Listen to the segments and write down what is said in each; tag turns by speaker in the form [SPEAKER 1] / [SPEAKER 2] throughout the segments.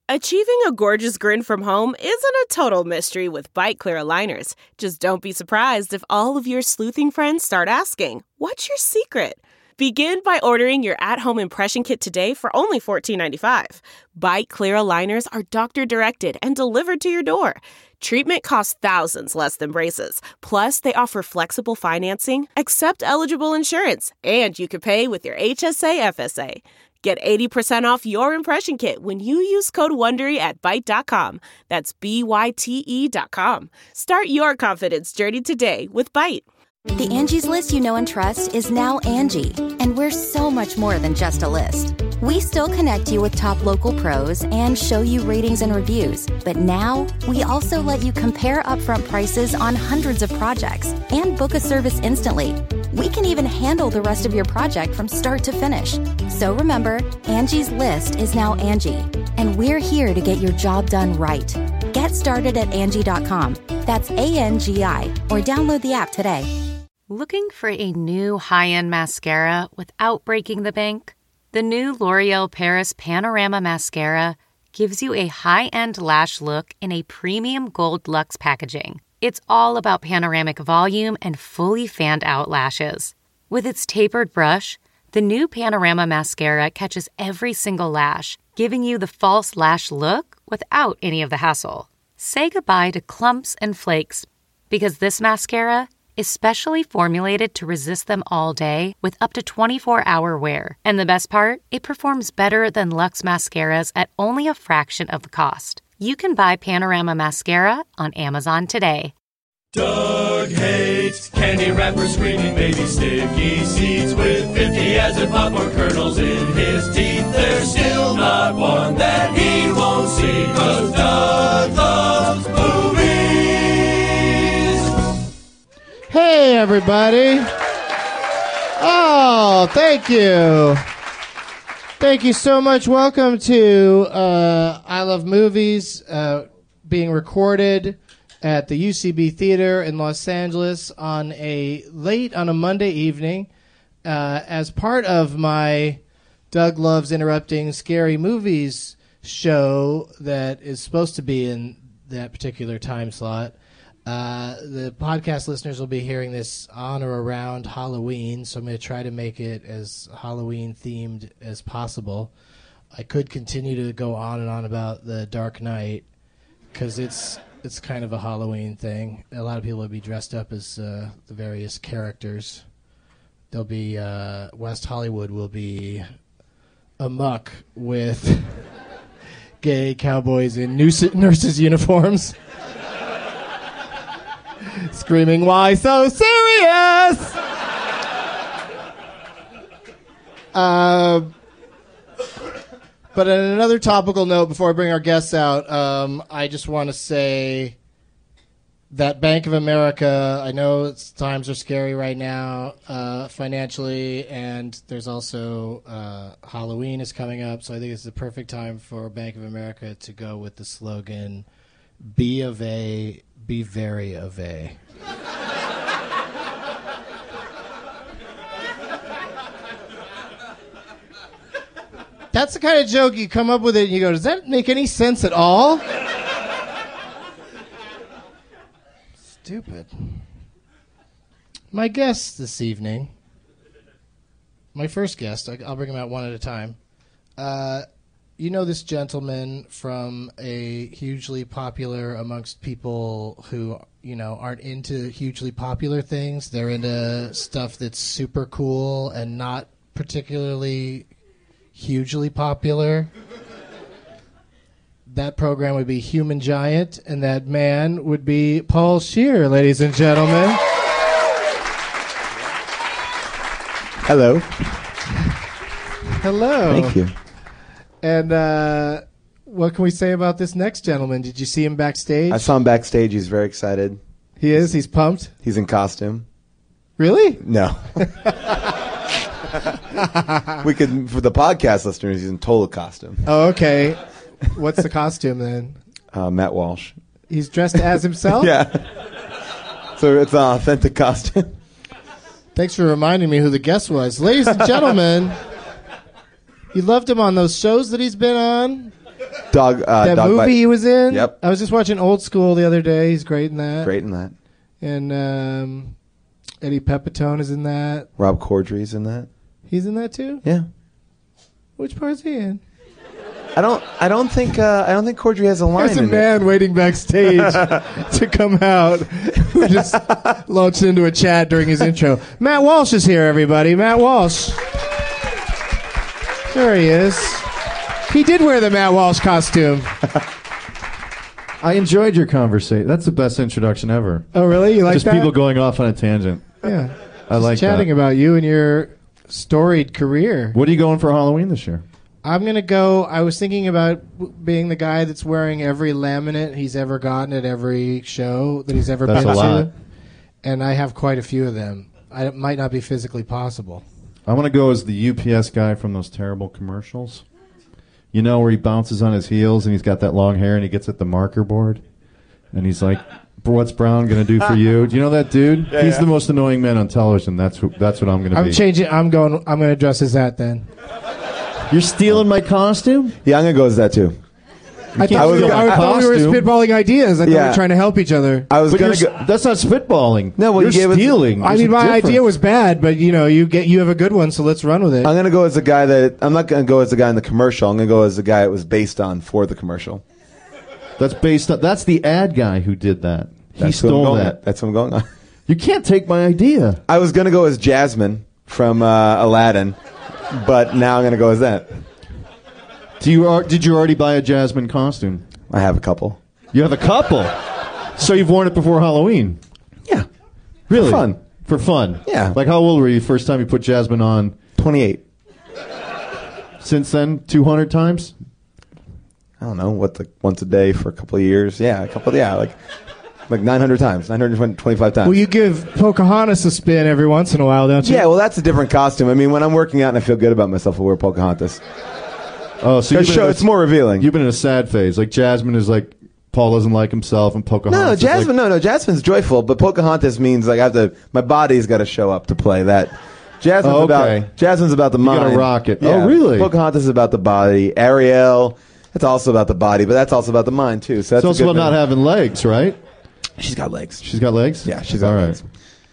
[SPEAKER 1] Achieving a gorgeous grin from home isn't a total mystery with Byte Clear aligners. Just don't be surprised if all of your sleuthing friends start asking, "What's your secret?" Begin by ordering your at-home impression kit today for only $14.95. Byte Clear aligners are doctor-directed and delivered to your door. Treatment costs thousands less than braces. Plus, they offer flexible financing, accept eligible insurance, and you can pay with your HSA FSA. Get 80% off your impression kit when you use code WONDERY at Byte.com. That's BYTE.com. Start your confidence journey today with Byte.
[SPEAKER 2] The Angie's List you know and trust is now Angie, and we're so much more than just a list. We still connect you with top local pros and show you ratings and reviews, but now we also let you compare upfront prices on hundreds of projects and book a service instantly. We can even handle the rest of your project from start to finish. So remember, Angie's List is now Angie, and we're here to get your job done right. Get started at Angie.com. That's ANGI, or download the app today.
[SPEAKER 3] Looking for a new high-end mascara without breaking the bank? The new L'Oreal Paris Panorama Mascara gives you a high-end lash look in a premium gold luxe packaging. It's all about panoramic volume and fully fanned-out lashes. With its tapered brush, the new Panorama Mascara catches every single lash, giving you the false lash look without any of the hassle. Say goodbye to clumps and flakes, because this mascara is specially formulated to resist them all day with up to 24-hour wear. And the best part? It performs better than Luxe mascaras at only a fraction of the cost. You can buy Panorama Mascara on Amazon today.
[SPEAKER 4] Doug hates candy wrappers, screaming baby sticky seeds with 50 acid popcorn kernels in his teeth. There's still not one that he won't see, 'cause Doug loves movies.
[SPEAKER 5] Hey, everybody. Oh, thank you. Thank you so much. Welcome to I Love Movies, being recorded at the UCB Theater in Los Angeles on a Monday evening as part of my Doug Loves Interrupting Scary Movies show that is supposed to be in that particular time slot. The podcast listeners will be hearing this on or around Halloween, so I'm going to try to make it as Halloween-themed as possible. I could continue to go on and on about The Dark Knight, because it's kind of a Halloween thing. A lot of people will be dressed up as the various characters. There'll be West Hollywood will be amok with gay cowboys in nurses' uniforms. Screaming, "Why so serious?" But on another topical note, before I bring our guests out, I just want to say that Bank of America, I know times are scary right now financially, and there's also Halloween is coming up, so I think it's the perfect time for Bank of America to go with the slogan, "Be of A, be very of A." That's the kind of joke you come up with it and you go, does that make any sense at all? Stupid. My guest this evening, my first guest, I'll bring him out one at a time. You know this gentleman from a hugely popular amongst people who, aren't into hugely popular things. They're into stuff that's super cool and not particularly hugely popular. That program would be Human Giant, and that man would be Paul Scheer, ladies and gentlemen.
[SPEAKER 6] Hello.
[SPEAKER 5] Hello.
[SPEAKER 6] Thank you.
[SPEAKER 5] And what can we say about this next gentleman? Did you see him backstage?
[SPEAKER 6] I saw him backstage. He's very excited.
[SPEAKER 5] He is? He's pumped?
[SPEAKER 6] He's in costume.
[SPEAKER 5] Really?
[SPEAKER 6] No. We could, for the podcast listeners, he's in total costume.
[SPEAKER 5] Oh, okay. What's the costume then?
[SPEAKER 6] Matt Walsh.
[SPEAKER 5] He's dressed as himself?
[SPEAKER 6] Yeah. So it's an authentic costume.
[SPEAKER 5] Thanks for reminding me who the guest was. Ladies and gentlemen, you loved him on those shows that he's been on. that
[SPEAKER 6] Dog
[SPEAKER 5] movie
[SPEAKER 6] Bite.
[SPEAKER 5] he was in.
[SPEAKER 6] Yep.
[SPEAKER 5] I was just watching Old School the other day. He's great in that.
[SPEAKER 6] Great in that.
[SPEAKER 5] And Eddie Pepitone is in that.
[SPEAKER 6] Rob Corddry's in that.
[SPEAKER 5] He's in that too.
[SPEAKER 6] Yeah.
[SPEAKER 5] Which part is he in?
[SPEAKER 6] I don't think Corddry has a line.
[SPEAKER 5] There's a
[SPEAKER 6] in
[SPEAKER 5] man waiting backstage to come out who just launched into a chat during his intro. Matt Walsh is here, everybody. Matt Walsh. There he is. He did wear the Matt Walsh costume.
[SPEAKER 7] I enjoyed your conversation. That's the best introduction ever.
[SPEAKER 5] Oh, really? You like
[SPEAKER 7] Just
[SPEAKER 5] that?
[SPEAKER 7] people going off on a tangent.
[SPEAKER 5] Yeah.
[SPEAKER 7] I like
[SPEAKER 5] chatting
[SPEAKER 7] that.
[SPEAKER 5] about you and your storied career.
[SPEAKER 7] What are you going for Halloween this year?
[SPEAKER 5] I'm going to go. I was thinking about being the guy that's wearing every laminate he's ever gotten at every show that he's ever
[SPEAKER 7] That's
[SPEAKER 5] been
[SPEAKER 7] a lot.
[SPEAKER 5] to. And I have quite a few of them. It might not be physically possible.
[SPEAKER 7] I want to go as the UPS guy from those terrible commercials. You know, where he bounces on his heels and he's got that long hair and he gets at the marker board. And he's like, what's Brown going to do for you? Do you know that dude? He's the most annoying man on television. That's what I'm going to be.
[SPEAKER 5] I'm changing. I'm going to dress as that then.
[SPEAKER 7] You're stealing my costume?
[SPEAKER 6] Yeah, I'm gonna go as that too.
[SPEAKER 5] I thought we were spitballing ideas. I thought we were trying to help each other.
[SPEAKER 6] I was gonna go.
[SPEAKER 7] That's not spitballing.
[SPEAKER 6] No, well,
[SPEAKER 7] you're
[SPEAKER 6] you gave us-
[SPEAKER 7] stealing.
[SPEAKER 5] I
[SPEAKER 7] There's
[SPEAKER 5] mean,
[SPEAKER 7] a
[SPEAKER 5] my
[SPEAKER 7] difference.
[SPEAKER 5] idea was bad, but you have a good one, so let's run with it.
[SPEAKER 6] I'm gonna go as the guy that I'm not gonna go as the guy in the commercial. I'm gonna go as the guy it was based on for the commercial.
[SPEAKER 7] That's based on. That's the ad guy who did that. He
[SPEAKER 6] That's what I'm
[SPEAKER 7] stole
[SPEAKER 6] going
[SPEAKER 7] that.
[SPEAKER 6] at. That's what I'm going on.
[SPEAKER 7] You can't take my idea.
[SPEAKER 6] I was gonna go as Jasmine from Aladdin, but now I'm gonna go as that.
[SPEAKER 7] Did you already buy a Jasmine costume?
[SPEAKER 6] I have a couple.
[SPEAKER 7] You have a couple. So you've worn it before Halloween?
[SPEAKER 6] Yeah.
[SPEAKER 7] Really?
[SPEAKER 6] For fun.
[SPEAKER 7] For fun?
[SPEAKER 6] Yeah.
[SPEAKER 7] Like how old were you first time you put Jasmine on?
[SPEAKER 6] 28.
[SPEAKER 7] Since then, 200 times?
[SPEAKER 6] I don't know once a day for a couple of years. Yeah, like 900 times, 925 times.
[SPEAKER 5] Well, you give Pocahontas a spin every once in a while, don't you?
[SPEAKER 6] Yeah, well, that's a different costume. I mean, when I'm working out and I feel good about myself, I'll wear Pocahontas.
[SPEAKER 7] Oh, so
[SPEAKER 6] It's more revealing.
[SPEAKER 7] You've been in a sad phase. Like Jasmine is like Paul doesn't like himself, and Pocahontas.
[SPEAKER 6] No, Jasmine. No, Jasmine's joyful, but Pocahontas means like my body's got to show up to play that. Jasmine's about the mind.
[SPEAKER 7] You gotta rock it.
[SPEAKER 6] Yeah.
[SPEAKER 7] Oh, really?
[SPEAKER 6] Pocahontas is about the body. Ariel, that's also about the body, but that's also about the mind too. So that's
[SPEAKER 7] It's also
[SPEAKER 6] a good
[SPEAKER 7] about not
[SPEAKER 6] thing.
[SPEAKER 7] having legs, right?
[SPEAKER 6] She's got legs.
[SPEAKER 7] She's got legs.
[SPEAKER 6] Yeah, she's got
[SPEAKER 7] All
[SPEAKER 6] legs.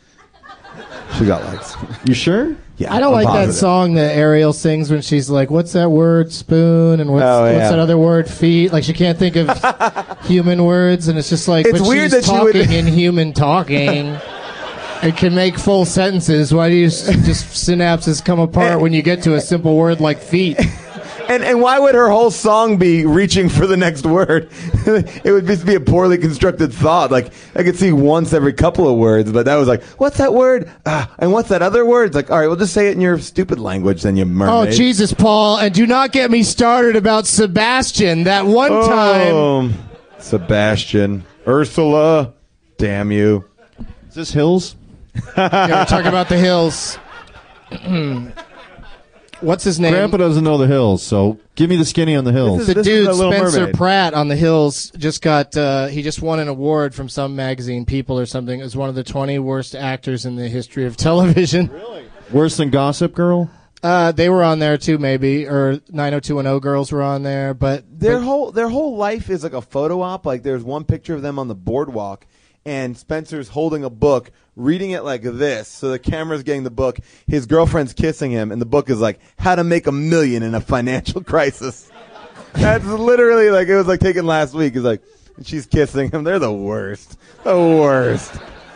[SPEAKER 6] She got legs.
[SPEAKER 7] You sure?
[SPEAKER 6] Yeah,
[SPEAKER 5] I don't
[SPEAKER 6] I'm
[SPEAKER 5] like
[SPEAKER 6] positive.
[SPEAKER 5] that song that Ariel sings when she's like, "What's that word? Spoon." And what's that other word? Feet. Like she can't think of human words, and it's just like,
[SPEAKER 6] It's
[SPEAKER 5] but
[SPEAKER 6] weird
[SPEAKER 5] she's
[SPEAKER 6] that she would-
[SPEAKER 5] talking in human talking. It can make full sentences. Why do you just synapses come apart when you get to a simple word like feet?
[SPEAKER 6] And why would her whole song be reaching for the next word? It would just be a poorly constructed thought. Like, I could see once every couple of words, but that was like, what's that word? And what's that other word? It's like, all right, well, just say it in your stupid language, then you mermaid.
[SPEAKER 5] Oh, Jesus, Paul. And do not get me started about Sebastian. That one time.
[SPEAKER 6] Sebastian. Ursula. Damn you.
[SPEAKER 7] Is this Hills?
[SPEAKER 5] Yeah, we're talking about the Hills. What's his name?
[SPEAKER 7] Grandpa doesn't know the Hills, so give me the skinny on the Hills.
[SPEAKER 5] The
[SPEAKER 6] This is
[SPEAKER 5] dude,
[SPEAKER 6] The Little
[SPEAKER 5] Spencer
[SPEAKER 6] Mermaid.
[SPEAKER 5] Pratt on the Hills, just got, he just won an award from some magazine, People or something, as one of the 20 worst actors in the history of television. Really?
[SPEAKER 7] Worse than Gossip Girl?
[SPEAKER 5] They were on there too, maybe, or 90210 girls were on there, but
[SPEAKER 6] Their whole life is like a photo op. Like, there's one picture of them on the boardwalk, and Spencer's holding a book, reading it like this. So the camera's getting the book. His girlfriend's kissing him, and the book is like How to Make $1 Million in a Financial Crisis. That's literally like it was like taken last week. It's like she's kissing him. They're the worst. The worst.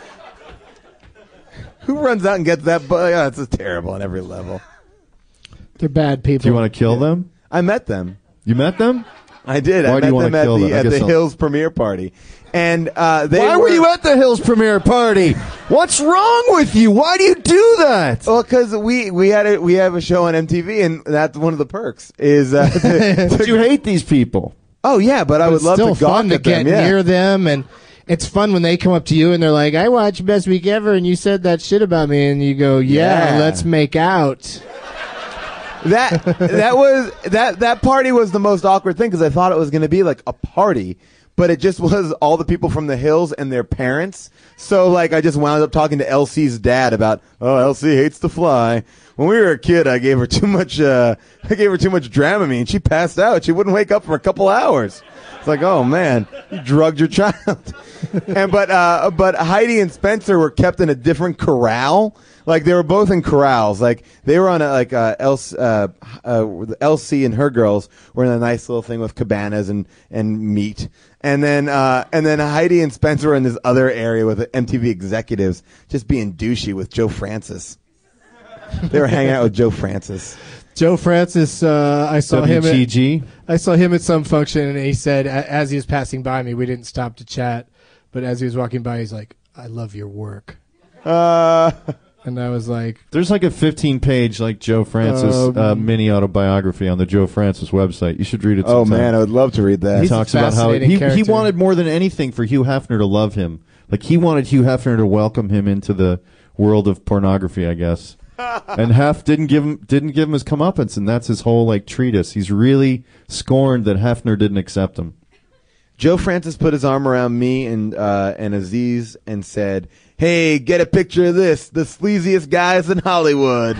[SPEAKER 6] Who runs out and gets that book? Oh, it's terrible on every level.
[SPEAKER 5] they're bad people.
[SPEAKER 7] Do you want to kill them?
[SPEAKER 6] I met them.
[SPEAKER 7] You met them?
[SPEAKER 6] I did.
[SPEAKER 7] Why
[SPEAKER 6] I
[SPEAKER 7] do you
[SPEAKER 6] met
[SPEAKER 7] wanna
[SPEAKER 6] them
[SPEAKER 7] kill them? I
[SPEAKER 6] at
[SPEAKER 7] guess
[SPEAKER 6] the
[SPEAKER 7] I'll-
[SPEAKER 6] Hills premiere party. And
[SPEAKER 7] Why were you at the Hills premiere party? What's wrong with you? Why do you do that?
[SPEAKER 6] Well, because we have a show on MTV, and that's one of the perks. Is
[SPEAKER 7] But you hate these people.
[SPEAKER 6] oh yeah, but I would
[SPEAKER 5] It's
[SPEAKER 6] love
[SPEAKER 5] still
[SPEAKER 6] to gawk
[SPEAKER 5] fun to
[SPEAKER 6] at them.
[SPEAKER 5] get
[SPEAKER 6] Yeah.
[SPEAKER 5] near them, and it's fun when they come up to you and they're like, "I watched Best Week Ever, and you said that shit about me," and you go, "Yeah,
[SPEAKER 6] Yeah.
[SPEAKER 5] let's make out."
[SPEAKER 6] That party was the most awkward thing because I thought it was going to be like a party, but it just was all the people from the Hills and their parents. So like I just wound up talking to Elsie's dad about, oh, Elsie hates to fly. When we were a kid, I gave her too much Dramamine. She passed out. She wouldn't wake up for a couple hours. It's like, oh man, you drugged your child. But Heidi and Spencer were kept in a different corral. Like they were both in corrals. Like they were on Elsie and her girls were in a nice little thing with cabanas and meat. And then Heidi and Spencer were in this other area with MTV executives just being douchey with Joe Francis. They were hanging out with Joe Francis.
[SPEAKER 5] Joe Francis, I saw
[SPEAKER 7] WGG.
[SPEAKER 5] I saw him at some function, and he said, as he was passing by me, we didn't stop to chat, but as he was walking by, he's like, "I love your work." And I was like,
[SPEAKER 7] "There's like a 15-page like Joe Francis mini autobiography on the Joe Francis website. You should read it sometime."
[SPEAKER 6] Oh man, I would love to read that.
[SPEAKER 7] He talks about how he wanted more than anything for Hugh Hefner to love him. Like he wanted Hugh Hefner to welcome him into the world of pornography, I guess. And Hef didn't give him his comeuppance, and that's his whole like treatise. He's really scorned that Hefner didn't accept him.
[SPEAKER 6] Joe Francis put his arm around me and Aziz and said, "Hey, get a picture of this. The sleaziest guys in Hollywood."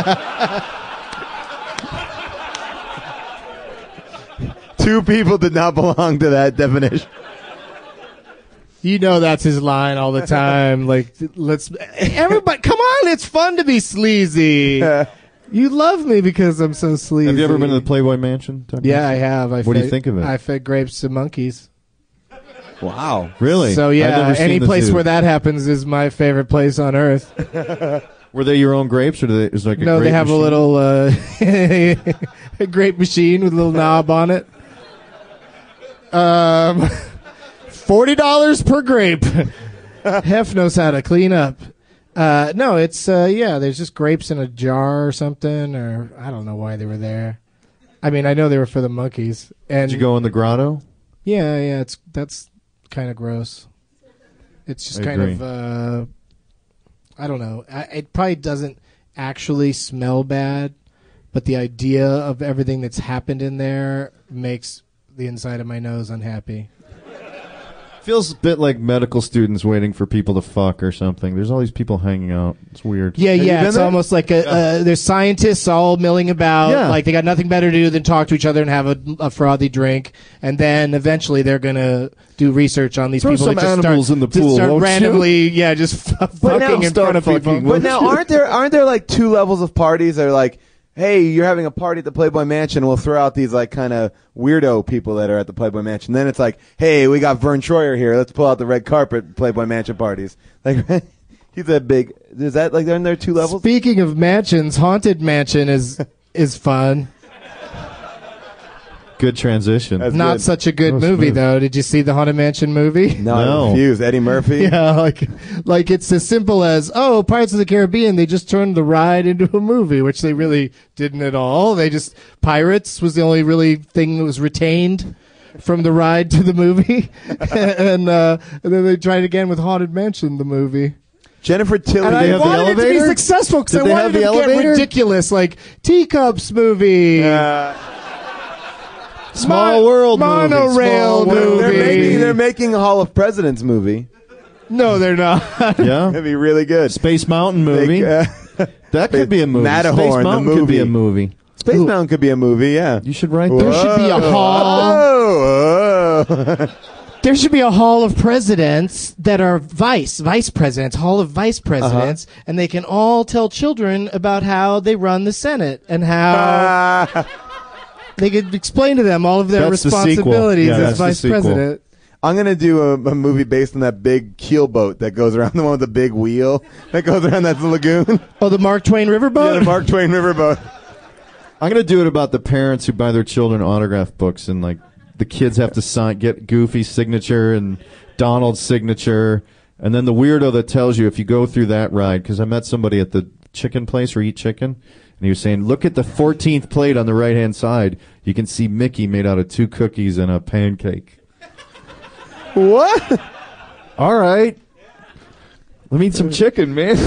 [SPEAKER 6] Two people did not belong to that definition.
[SPEAKER 5] You know that's his line all the time. Like, everybody, come on, it's fun to be sleazy. You love me because I'm so sleazy.
[SPEAKER 7] Have you ever been to the Playboy Mansion?
[SPEAKER 5] Yeah, I have.
[SPEAKER 7] What do you think of it?
[SPEAKER 5] I fed grapes to monkeys.
[SPEAKER 6] Wow.
[SPEAKER 7] Really?
[SPEAKER 5] So, yeah, any place where that happens is my favorite place on earth.
[SPEAKER 7] Were they your own grapes, or is it like a
[SPEAKER 5] No,
[SPEAKER 7] grape
[SPEAKER 5] they have
[SPEAKER 7] machine?
[SPEAKER 5] a little a grape machine with a little knob on it. $40 per grape. Hef knows how to clean up. No, it's there's just grapes in a jar or something, or I don't know why they were there. I mean, I know they were for the monkeys. And
[SPEAKER 7] did you go in the grotto?
[SPEAKER 5] Yeah, that's kind of gross. It's just kind of I don't know. It probably doesn't actually smell bad, but the idea of everything that's happened in there makes the inside of my nose unhappy.
[SPEAKER 7] Feels a bit like medical students waiting for people to fuck or something. There's all these people hanging out. It's weird.
[SPEAKER 5] Yeah, it's almost like there's scientists all milling about.
[SPEAKER 7] Yeah.
[SPEAKER 5] Like they got nothing better to do than talk to each other and have a frothy drink. And then eventually they're going to do research on these
[SPEAKER 7] Throw
[SPEAKER 5] people
[SPEAKER 7] some
[SPEAKER 5] that just
[SPEAKER 7] animals in the pool,
[SPEAKER 5] start
[SPEAKER 7] won't you?
[SPEAKER 5] randomly, just fucking in front of people.
[SPEAKER 6] But now, aren't there like two levels of parties that are like, hey, you're having a party at the Playboy Mansion, we'll throw out these like kind of weirdo people that are at the Playboy Mansion. Then it's like, hey, we got Vern Troyer here, let's pull out the red carpet Playboy Mansion parties. Like, he's that big. Is that like, aren't there two levels?
[SPEAKER 5] Speaking of mansions, Haunted Mansion is fun.
[SPEAKER 7] Good transition.
[SPEAKER 6] That's
[SPEAKER 5] Not
[SPEAKER 6] good.
[SPEAKER 5] such a good
[SPEAKER 7] That was
[SPEAKER 5] movie,
[SPEAKER 7] smooth.
[SPEAKER 5] though. Did you see the Haunted Mansion movie?
[SPEAKER 6] No,
[SPEAKER 7] No.
[SPEAKER 6] I refuse. Eddie Murphy.
[SPEAKER 5] Yeah, like it's as simple as, oh, Pirates of the Caribbean, they just turned the ride into a movie, which they really didn't at all. They just, Pirates was the only really thing that was retained from the ride to the movie. and then they tried again with Haunted Mansion, the movie.
[SPEAKER 6] Jennifer Tilly.
[SPEAKER 5] And
[SPEAKER 7] they
[SPEAKER 5] I
[SPEAKER 7] have the
[SPEAKER 5] wanted it to be
[SPEAKER 7] elevator?
[SPEAKER 5] successful because
[SPEAKER 7] Did
[SPEAKER 5] I
[SPEAKER 7] they have
[SPEAKER 5] wanted
[SPEAKER 7] the
[SPEAKER 5] it to get
[SPEAKER 7] elevator?
[SPEAKER 5] ridiculous, like Teacups movie.
[SPEAKER 7] Small World movie.
[SPEAKER 5] Monorail
[SPEAKER 7] Small World.
[SPEAKER 5] movie.
[SPEAKER 6] They're making a Hall of Presidents movie.
[SPEAKER 5] No, they're not.
[SPEAKER 7] Yeah.
[SPEAKER 6] That'd be really good.
[SPEAKER 7] Space Mountain movie. that could be a movie.
[SPEAKER 6] Matterhorn,
[SPEAKER 7] Space Mountain
[SPEAKER 6] the
[SPEAKER 7] could be a
[SPEAKER 6] movie.
[SPEAKER 7] movie.
[SPEAKER 6] Space Mountain could be a movie, yeah.
[SPEAKER 7] You should write
[SPEAKER 5] There
[SPEAKER 7] that.
[SPEAKER 5] should be a hall.
[SPEAKER 6] Oh.
[SPEAKER 5] There should be a hall of presidents that are vice presidents, hall of vice presidents, and they can all tell children about how they run the Senate and how they could explain to them all of their
[SPEAKER 7] That's the sequel.
[SPEAKER 5] responsibilities
[SPEAKER 7] Yeah,
[SPEAKER 5] as
[SPEAKER 7] that's the
[SPEAKER 5] vice
[SPEAKER 7] sequel.
[SPEAKER 5] president.
[SPEAKER 6] I'm going to do a movie based on that big keel boat that goes around, the one with the big wheel that goes around that lagoon.
[SPEAKER 5] Oh, the Mark Twain
[SPEAKER 6] Yeah,
[SPEAKER 5] Riverboat?
[SPEAKER 6] the Mark Twain Riverboat.
[SPEAKER 7] I'm going to do it about the parents who buy their children autograph books, and like the kids have to sign, get Goofy's signature and Donald's signature, and then the weirdo that tells you if you go through that ride, because I met somebody at the chicken place where Eat Chicken, and he was saying, look at the 14th plate on the right-hand side. You can see Mickey made out of 2 cookies and a pancake.
[SPEAKER 6] What?
[SPEAKER 7] All right. Let me eat some chicken, man.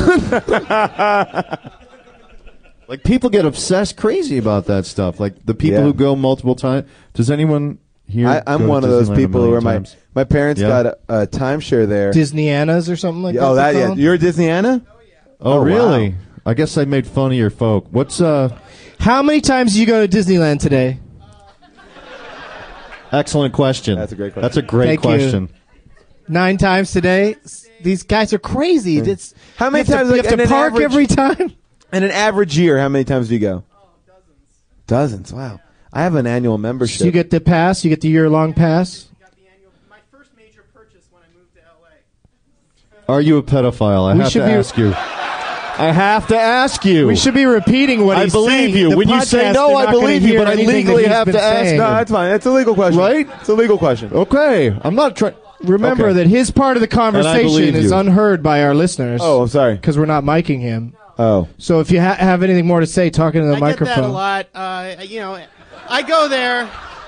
[SPEAKER 7] Like, people get obsessed crazy about that stuff. Like, the people
[SPEAKER 6] Yeah.
[SPEAKER 7] who go multiple times. Does anyone... here.
[SPEAKER 6] I'm
[SPEAKER 7] go to
[SPEAKER 6] one of those
[SPEAKER 7] Disneyland a
[SPEAKER 6] people
[SPEAKER 7] million
[SPEAKER 6] where
[SPEAKER 7] times.
[SPEAKER 6] my parents
[SPEAKER 7] Yeah.
[SPEAKER 6] got a timeshare there.
[SPEAKER 5] Disneyanas or something like that.
[SPEAKER 6] Oh,
[SPEAKER 5] they're
[SPEAKER 6] that yeah.
[SPEAKER 5] called?
[SPEAKER 6] You're a Disneyana?
[SPEAKER 7] Oh,
[SPEAKER 6] Oh,
[SPEAKER 7] really?
[SPEAKER 6] wow.
[SPEAKER 7] I guess I made fun of your folk. What's
[SPEAKER 5] How many times did you go to Disneyland today?
[SPEAKER 7] excellent question.
[SPEAKER 6] That's a great question.
[SPEAKER 7] That's a great
[SPEAKER 5] Thank you.
[SPEAKER 7] question.
[SPEAKER 5] 9 times today. These guys are crazy. It's
[SPEAKER 6] How many
[SPEAKER 5] you have
[SPEAKER 6] times?
[SPEAKER 5] To,
[SPEAKER 6] like,
[SPEAKER 5] you have
[SPEAKER 6] in
[SPEAKER 5] to
[SPEAKER 6] an
[SPEAKER 5] park
[SPEAKER 6] average-
[SPEAKER 5] every time.
[SPEAKER 6] In an average year, how many times do you go? Dozens. Wow. I have an annual membership.
[SPEAKER 5] So you get the pass. You get the year-long pass.
[SPEAKER 8] My first major purchase when I moved to LA.
[SPEAKER 7] Are you a pedophile? I
[SPEAKER 5] We
[SPEAKER 7] have
[SPEAKER 5] should
[SPEAKER 7] to
[SPEAKER 5] be-
[SPEAKER 7] ask you. I have to ask you.
[SPEAKER 5] We should be repeating what
[SPEAKER 7] I
[SPEAKER 5] he's
[SPEAKER 7] believe
[SPEAKER 5] saying.
[SPEAKER 7] you.
[SPEAKER 5] The
[SPEAKER 7] When you say
[SPEAKER 5] podcast,
[SPEAKER 7] no,
[SPEAKER 5] they're
[SPEAKER 7] I
[SPEAKER 5] not gonna
[SPEAKER 7] believe you,
[SPEAKER 5] hear
[SPEAKER 7] but I
[SPEAKER 5] anything
[SPEAKER 7] legally
[SPEAKER 5] that he's
[SPEAKER 7] have
[SPEAKER 5] been
[SPEAKER 7] to ask
[SPEAKER 5] saying.
[SPEAKER 6] No, that's fine. It's a legal question.
[SPEAKER 7] Right?
[SPEAKER 6] It's a legal question.
[SPEAKER 7] Okay. I'm not trying.
[SPEAKER 5] Remember
[SPEAKER 7] Okay.
[SPEAKER 5] that his part of the conversation
[SPEAKER 7] believe
[SPEAKER 5] is
[SPEAKER 7] you.
[SPEAKER 5] unheard by our listeners.
[SPEAKER 6] Oh, I'm sorry.
[SPEAKER 5] because we're not miking him.
[SPEAKER 6] Oh.
[SPEAKER 5] So if you have anything more to say, talk into the
[SPEAKER 8] I
[SPEAKER 5] microphone.
[SPEAKER 8] get that a lot. I go there.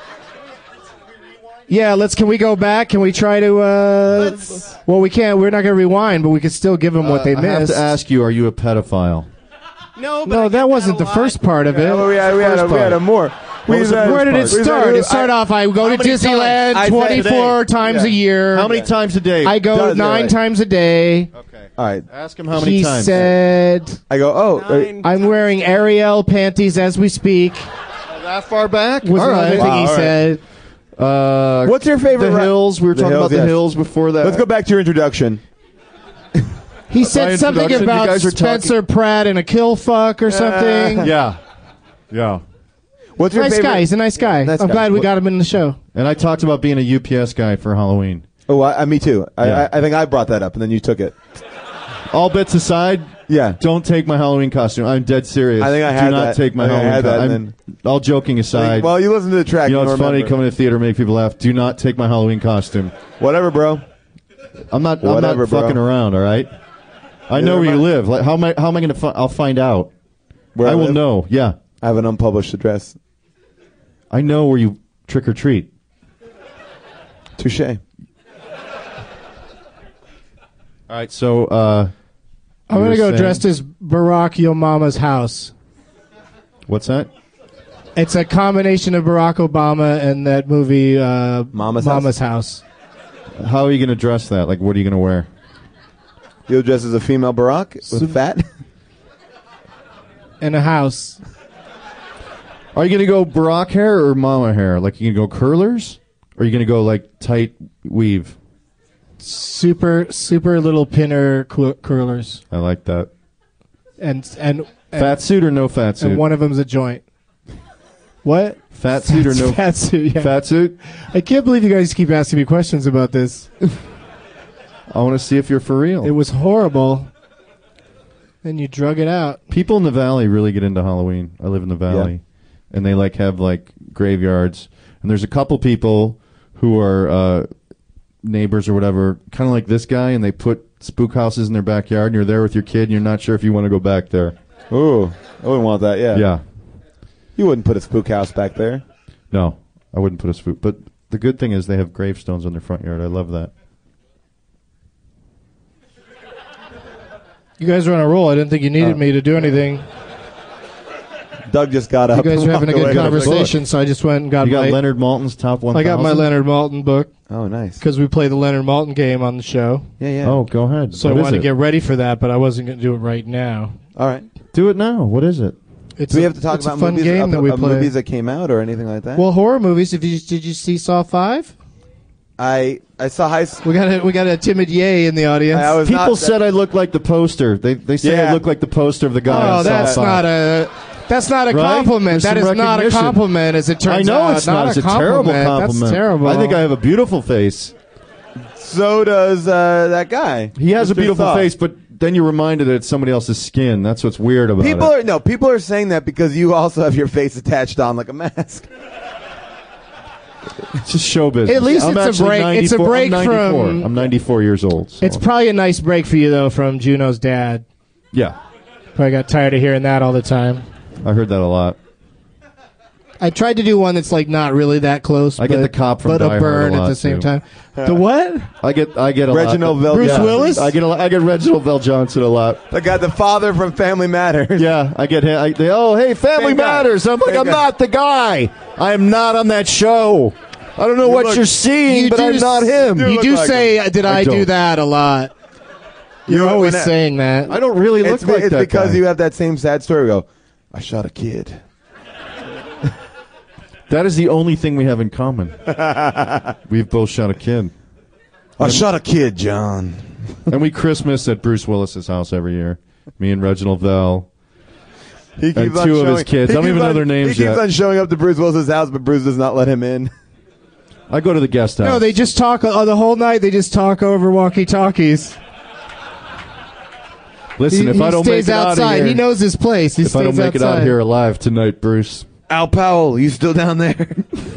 [SPEAKER 5] Yeah, can we go back? Can we try to? Well, we can't. We're not going to rewind, but we could still give them what they
[SPEAKER 7] I have
[SPEAKER 5] missed.
[SPEAKER 7] to ask you, are you a pedophile?
[SPEAKER 8] No, but I
[SPEAKER 5] No,
[SPEAKER 8] get
[SPEAKER 5] that wasn't
[SPEAKER 8] a
[SPEAKER 5] the
[SPEAKER 8] lot.
[SPEAKER 5] first part of it.
[SPEAKER 6] Yeah, we had a more.
[SPEAKER 7] was the
[SPEAKER 5] Where did it start? It started off. I go to
[SPEAKER 7] many
[SPEAKER 5] Disneyland
[SPEAKER 6] times?
[SPEAKER 5] 24 times
[SPEAKER 6] Yeah.
[SPEAKER 5] a year.
[SPEAKER 7] How many times a day?
[SPEAKER 5] I go
[SPEAKER 6] Does it,
[SPEAKER 5] 9
[SPEAKER 6] right.
[SPEAKER 5] times a day.
[SPEAKER 7] Okay.
[SPEAKER 6] All right.
[SPEAKER 7] Ask him how many
[SPEAKER 5] He
[SPEAKER 7] times.
[SPEAKER 5] said,
[SPEAKER 6] I go, oh.
[SPEAKER 8] 9
[SPEAKER 5] "I'm wearing Ariel panties as we speak."
[SPEAKER 7] That far back?
[SPEAKER 5] Was
[SPEAKER 7] All
[SPEAKER 5] another
[SPEAKER 7] right.
[SPEAKER 5] thing
[SPEAKER 6] Wow,
[SPEAKER 5] he
[SPEAKER 6] all right.
[SPEAKER 5] said.
[SPEAKER 6] What's your favorite?
[SPEAKER 7] The Hills. We were
[SPEAKER 6] The
[SPEAKER 7] talking
[SPEAKER 6] Hills,
[SPEAKER 7] about the
[SPEAKER 6] yes.
[SPEAKER 7] Hills before that.
[SPEAKER 6] Let's go back to your introduction.
[SPEAKER 5] He said something
[SPEAKER 7] introduction, you
[SPEAKER 5] about
[SPEAKER 7] guys are
[SPEAKER 5] Spencer Pratt and a kill fuck or something.
[SPEAKER 7] Yeah. Yeah.
[SPEAKER 6] What's your
[SPEAKER 5] Nice
[SPEAKER 6] favorite?
[SPEAKER 5] guy. He's a nice guy.
[SPEAKER 6] Nice
[SPEAKER 5] I'm
[SPEAKER 6] guy.
[SPEAKER 5] glad we
[SPEAKER 6] What-
[SPEAKER 5] got him in the show.
[SPEAKER 7] And I talked about being a UPS guy for Halloween.
[SPEAKER 6] Oh, me too.
[SPEAKER 7] Yeah.
[SPEAKER 6] I think I brought that up, and then you took it.
[SPEAKER 7] All bits aside,
[SPEAKER 6] Yeah.
[SPEAKER 7] don't take my Halloween costume. I'm dead serious.
[SPEAKER 6] I think I had
[SPEAKER 7] Do not
[SPEAKER 6] that.
[SPEAKER 7] take my
[SPEAKER 6] I think I
[SPEAKER 7] Halloween
[SPEAKER 6] had that,
[SPEAKER 7] costume. All joking aside.
[SPEAKER 6] Well, you listen to the track.
[SPEAKER 7] you know, it's
[SPEAKER 6] you'll
[SPEAKER 7] funny
[SPEAKER 6] remember.
[SPEAKER 7] coming to theater, make people laugh. Do not take my Halloween costume.
[SPEAKER 6] Whatever, bro.
[SPEAKER 7] I'm not
[SPEAKER 6] Whatever, bro.
[SPEAKER 7] fucking around, all right? I know where you live. Like, how am I going to I'll find out.
[SPEAKER 6] Where
[SPEAKER 7] I will
[SPEAKER 6] live?
[SPEAKER 7] know. Yeah.
[SPEAKER 6] I have an unpublished address.
[SPEAKER 7] I know where you trick or treat.
[SPEAKER 6] Touche.
[SPEAKER 7] All right, so
[SPEAKER 5] I'm
[SPEAKER 7] you
[SPEAKER 5] going to
[SPEAKER 7] were
[SPEAKER 5] go
[SPEAKER 7] saying-
[SPEAKER 5] dressed as Barack Yo Mama's house.
[SPEAKER 7] What's that?
[SPEAKER 5] It's a combination of Barack Obama and that movie
[SPEAKER 6] Mama's
[SPEAKER 5] House.
[SPEAKER 7] How are you going to dress that? Like, what are you going to wear?
[SPEAKER 6] You'll dress as a female Barack with fat?
[SPEAKER 5] In a house.
[SPEAKER 7] Are you going to go Barack hair or mama hair? Like, you going to go curlers? Or are you going to go, like, tight weave?
[SPEAKER 5] Super little pinner curlers.
[SPEAKER 7] I like that.
[SPEAKER 5] And
[SPEAKER 7] Fat suit or no fat suit?
[SPEAKER 5] and one of them's a joint. What?
[SPEAKER 7] Fat suit or no
[SPEAKER 5] Fat suit, yeah.
[SPEAKER 7] fat suit?
[SPEAKER 5] I can't believe you guys keep asking me questions about this.
[SPEAKER 7] I want to see if you're for real.
[SPEAKER 5] It was horrible. Then you drug it out.
[SPEAKER 7] People in the valley really get into Halloween. I live in the valley, and they have graveyards. And there's a couple people who are neighbors or whatever, kind of like this guy, and they put spook houses in their backyard. And you're there with your kid, and you're not sure if you want to go back there.
[SPEAKER 6] Ooh, I wouldn't want that, yeah.
[SPEAKER 7] Yeah,
[SPEAKER 6] You wouldn't put a spook house back there.
[SPEAKER 7] no, I wouldn't put a spook. But the good thing is they have gravestones on their front yard. I love that.
[SPEAKER 5] You guys were on a roll. I didn't think you needed me to do anything.
[SPEAKER 6] Doug just got up.
[SPEAKER 5] You guys
[SPEAKER 6] and
[SPEAKER 5] were having a
[SPEAKER 6] walked
[SPEAKER 5] good
[SPEAKER 6] away.
[SPEAKER 5] conversation, so I just went and got
[SPEAKER 7] You got
[SPEAKER 5] my...
[SPEAKER 7] Leonard Maltin's top 1,000?
[SPEAKER 5] I got my Leonard Maltin book
[SPEAKER 6] Oh, nice.
[SPEAKER 5] because we play the Leonard Maltin game on the show.
[SPEAKER 6] Yeah, yeah.
[SPEAKER 7] Oh, go ahead.
[SPEAKER 5] So
[SPEAKER 7] What
[SPEAKER 5] I
[SPEAKER 7] is
[SPEAKER 5] wanted to
[SPEAKER 7] it?
[SPEAKER 5] get ready for that, but I wasn't going to do it right now.
[SPEAKER 6] All right.
[SPEAKER 7] Do it now. What is it?
[SPEAKER 5] It's
[SPEAKER 6] Do we have to talk
[SPEAKER 5] it's
[SPEAKER 6] about
[SPEAKER 5] a fun
[SPEAKER 6] movies,
[SPEAKER 5] game that we play.
[SPEAKER 6] movies that came out or anything like that?
[SPEAKER 5] Well, horror movies. Did you see Saw 5?
[SPEAKER 6] I saw High School.
[SPEAKER 5] We got a timid yay in the audience.
[SPEAKER 6] I was
[SPEAKER 7] People
[SPEAKER 6] not,
[SPEAKER 7] said I look like the poster. They say I
[SPEAKER 6] Yeah.
[SPEAKER 7] look like the poster of the guy.
[SPEAKER 5] oh,
[SPEAKER 7] on Saw
[SPEAKER 5] that's
[SPEAKER 7] 5.
[SPEAKER 5] not a
[SPEAKER 7] Right?
[SPEAKER 5] compliment.
[SPEAKER 7] There's
[SPEAKER 5] That
[SPEAKER 7] some
[SPEAKER 5] is not a
[SPEAKER 7] recognition.
[SPEAKER 5] compliment, as it turns
[SPEAKER 7] I know
[SPEAKER 5] out.
[SPEAKER 7] it's not. It's a
[SPEAKER 5] compliment.
[SPEAKER 7] terrible compliment.
[SPEAKER 5] That's terrible.
[SPEAKER 7] I think I have a beautiful face.
[SPEAKER 6] So does that guy.
[SPEAKER 7] He has a
[SPEAKER 6] Mr.
[SPEAKER 7] beautiful
[SPEAKER 6] Saw.
[SPEAKER 7] face, but then you're reminded that it's somebody else's skin. That's what's weird about it.
[SPEAKER 6] People are saying that because you also have your face attached on like a mask.
[SPEAKER 7] It's just show business.
[SPEAKER 5] At least
[SPEAKER 7] I'm
[SPEAKER 5] it's a
[SPEAKER 7] actually
[SPEAKER 5] break- it's a
[SPEAKER 7] 94
[SPEAKER 5] break
[SPEAKER 7] I'm 94.
[SPEAKER 5] from-
[SPEAKER 7] I'm 94 years old. So.
[SPEAKER 5] It's probably a nice break for you, though, from Juno's dad.
[SPEAKER 7] Yeah,
[SPEAKER 5] Probably got tired of hearing that all the time.
[SPEAKER 7] I heard that a lot.
[SPEAKER 5] I tried to do one that's like not really that close.
[SPEAKER 7] I get
[SPEAKER 5] but-
[SPEAKER 7] the cop from
[SPEAKER 5] but
[SPEAKER 7] Die
[SPEAKER 5] a
[SPEAKER 7] Hard
[SPEAKER 5] burn
[SPEAKER 7] a
[SPEAKER 5] at
[SPEAKER 7] lot,
[SPEAKER 5] the same
[SPEAKER 7] too.
[SPEAKER 5] time. The what?
[SPEAKER 7] I get a
[SPEAKER 6] Reginald
[SPEAKER 7] lot.
[SPEAKER 6] Vel
[SPEAKER 5] Bruce
[SPEAKER 6] Johnson.
[SPEAKER 5] Willis?
[SPEAKER 7] I get Reginald Vel Johnson a lot.
[SPEAKER 6] The guy, the father from Family Matters.
[SPEAKER 7] Yeah, I get him. Oh, hey, Family
[SPEAKER 6] Same guy.
[SPEAKER 7] Matters. I'm like,
[SPEAKER 6] Same
[SPEAKER 7] I'm
[SPEAKER 6] guy.
[SPEAKER 7] not the guy. I am not on that show. I don't know what you're seeing, but I'm not him.
[SPEAKER 5] You do say, "Did I do
[SPEAKER 7] don't.
[SPEAKER 5] that?" a lot. You're always saying that.
[SPEAKER 7] I don't really look like
[SPEAKER 6] it's
[SPEAKER 7] that
[SPEAKER 6] because
[SPEAKER 7] guy.
[SPEAKER 6] you have that same sad story. We go, I shot a kid.
[SPEAKER 7] That is the only thing we have in common. We've both shot a kid.
[SPEAKER 6] I shot a kid, John.
[SPEAKER 7] And we Christmas at Bruce Willis's house every year. Me and Reginald Vell.
[SPEAKER 6] He keeps
[SPEAKER 7] And
[SPEAKER 6] on
[SPEAKER 7] two of his
[SPEAKER 6] showing-
[SPEAKER 7] kids.
[SPEAKER 6] he
[SPEAKER 7] I don't
[SPEAKER 6] keeps
[SPEAKER 7] even know
[SPEAKER 6] on-
[SPEAKER 7] their names
[SPEAKER 6] He keeps
[SPEAKER 7] yet.
[SPEAKER 6] on showing up to Bruce Willis's house, but Bruce does not let him in.
[SPEAKER 7] I go to the guest house.
[SPEAKER 5] No, they just talk the whole night. They just talk over walkie-talkies.
[SPEAKER 7] Listen, if
[SPEAKER 5] he
[SPEAKER 7] I don't make
[SPEAKER 5] stays
[SPEAKER 7] it out of
[SPEAKER 5] outside.
[SPEAKER 7] here,
[SPEAKER 5] He knows his place. He
[SPEAKER 7] if I
[SPEAKER 5] stays
[SPEAKER 7] don't make it out
[SPEAKER 5] outside.
[SPEAKER 7] here alive tonight, Bruce,
[SPEAKER 6] Al Powell, you still down there?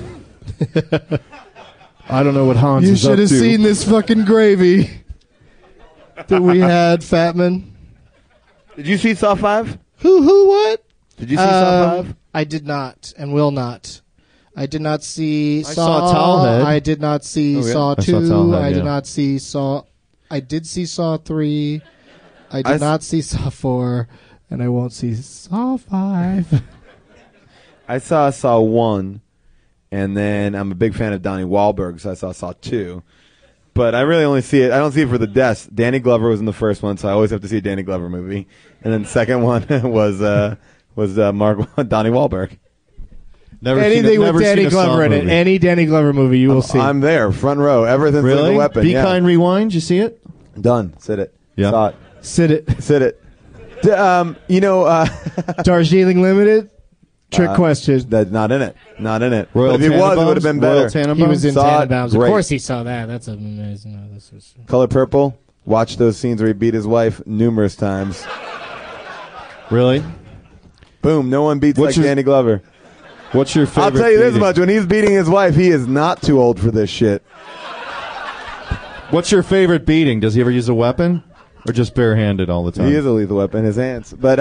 [SPEAKER 7] I don't know what Hans
[SPEAKER 5] You
[SPEAKER 7] is up
[SPEAKER 5] should have
[SPEAKER 7] to.
[SPEAKER 5] seen this fucking gravy that we had, Fatman.
[SPEAKER 6] Did you see Saw 5?
[SPEAKER 5] Who, what?
[SPEAKER 6] Did you see Saw 5?
[SPEAKER 5] I did not and will not. I did not see
[SPEAKER 7] saw Towelhead.
[SPEAKER 5] I did not see
[SPEAKER 6] Okay.
[SPEAKER 5] Saw
[SPEAKER 7] I
[SPEAKER 5] 2.
[SPEAKER 7] saw Towelhead,
[SPEAKER 5] I did
[SPEAKER 7] yeah.
[SPEAKER 5] not see Saw. I did see Saw 3. I did
[SPEAKER 6] I s-
[SPEAKER 5] not see Saw 4. And I won't see Saw 5.
[SPEAKER 6] I saw 1, and then I'm a big fan of Donnie Wahlberg, so I saw 2. But I really only see it. I don't see it for the deaths. Danny Glover was in the first one, so I always have to see a Danny Glover movie. And then the second one was Donnie Wahlberg.
[SPEAKER 7] Never
[SPEAKER 5] Anything
[SPEAKER 7] seen,
[SPEAKER 5] with
[SPEAKER 7] never
[SPEAKER 5] Danny
[SPEAKER 7] seen a Saw
[SPEAKER 5] Glover in it.
[SPEAKER 7] movie.
[SPEAKER 5] Any Danny Glover movie you will see.
[SPEAKER 6] I'm there, front row, ever since
[SPEAKER 7] Really?
[SPEAKER 6] Lethal Weapon.
[SPEAKER 7] Be
[SPEAKER 6] yeah.
[SPEAKER 7] Kind, Rewind. You see it?
[SPEAKER 6] Done. Sit it.
[SPEAKER 7] Yeah.
[SPEAKER 6] Saw it.
[SPEAKER 5] Sit it.
[SPEAKER 6] Sit it.
[SPEAKER 5] Darjeeling Limited? Trick question.
[SPEAKER 6] That's not in it. Not in it.
[SPEAKER 7] Royal
[SPEAKER 6] But if he was, it would have been better.
[SPEAKER 7] Royal Tannenbaums?
[SPEAKER 5] He was in
[SPEAKER 6] Saw it.
[SPEAKER 5] Tannenbaums. Of
[SPEAKER 6] Great.
[SPEAKER 5] course he saw that. That's amazing. No, this was...
[SPEAKER 6] Color Purple. Watch those scenes where he beat his wife numerous times.
[SPEAKER 7] Really?
[SPEAKER 6] Boom. No one beats
[SPEAKER 7] What's
[SPEAKER 6] like
[SPEAKER 7] your-
[SPEAKER 6] Danny Glover.
[SPEAKER 7] What's your favorite?
[SPEAKER 6] I'll tell you this
[SPEAKER 7] beating?
[SPEAKER 6] much: when he's beating his wife, he is not too old for this shit.
[SPEAKER 7] What's your favorite beating? Does he ever use a weapon, or just barehanded all the time?
[SPEAKER 6] He is a lethal weapon, his hands. But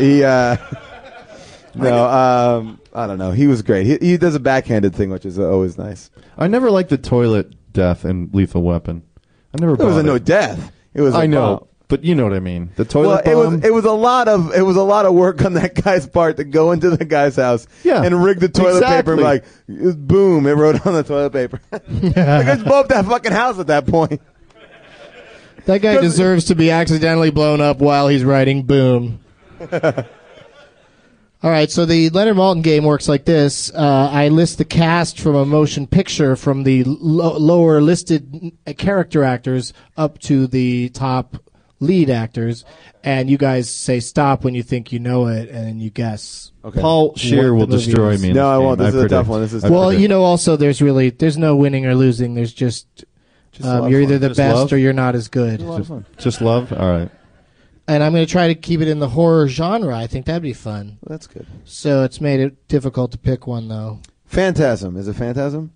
[SPEAKER 6] I don't know. He was great. He does a backhanded thing, which is always nice.
[SPEAKER 7] I never liked the toilet death in Lethal Weapon. I never.
[SPEAKER 6] It was
[SPEAKER 7] bought
[SPEAKER 6] no death. It was.
[SPEAKER 7] I
[SPEAKER 6] a
[SPEAKER 7] know,
[SPEAKER 6] bomb.
[SPEAKER 7] but you know what I mean. The
[SPEAKER 6] Well,
[SPEAKER 7] toilet bomb.
[SPEAKER 6] it was a lot of work on that guy's part to go into the guy's house
[SPEAKER 7] Yeah,
[SPEAKER 6] and rig the toilet paper
[SPEAKER 7] exactly.
[SPEAKER 6] like boom, it wrote on the toilet paper. The guys blew up that fucking house at that point.
[SPEAKER 5] That guy deserves to be accidentally blown up while he's writing boom. All right, so the Leonard Maltin game works like this. I list the cast from a motion picture from the lower listed character actors up to the top lead actors, and you guys say stop when you think you know it, and then you guess.
[SPEAKER 6] Okay.
[SPEAKER 7] Paul Scheer
[SPEAKER 5] what
[SPEAKER 7] will
[SPEAKER 5] the movie
[SPEAKER 7] destroy
[SPEAKER 5] is.
[SPEAKER 7] me. in
[SPEAKER 6] No, I
[SPEAKER 7] game.
[SPEAKER 6] won't. This is a
[SPEAKER 7] predict.
[SPEAKER 6] tough one. This is
[SPEAKER 7] I
[SPEAKER 5] Well,
[SPEAKER 7] predict.
[SPEAKER 5] you know, also there's no winning or losing. There's just
[SPEAKER 6] love
[SPEAKER 5] you're
[SPEAKER 6] fun.
[SPEAKER 5] either the
[SPEAKER 7] Just
[SPEAKER 5] best
[SPEAKER 7] love?
[SPEAKER 5] or you're not as good.
[SPEAKER 7] just love. All right.
[SPEAKER 5] And I'm going to try to keep it in the horror genre. I think that'd be fun.
[SPEAKER 6] That's good.
[SPEAKER 5] So it's made it difficult to pick one, though.
[SPEAKER 6] Phantasm. Is it Phantasm?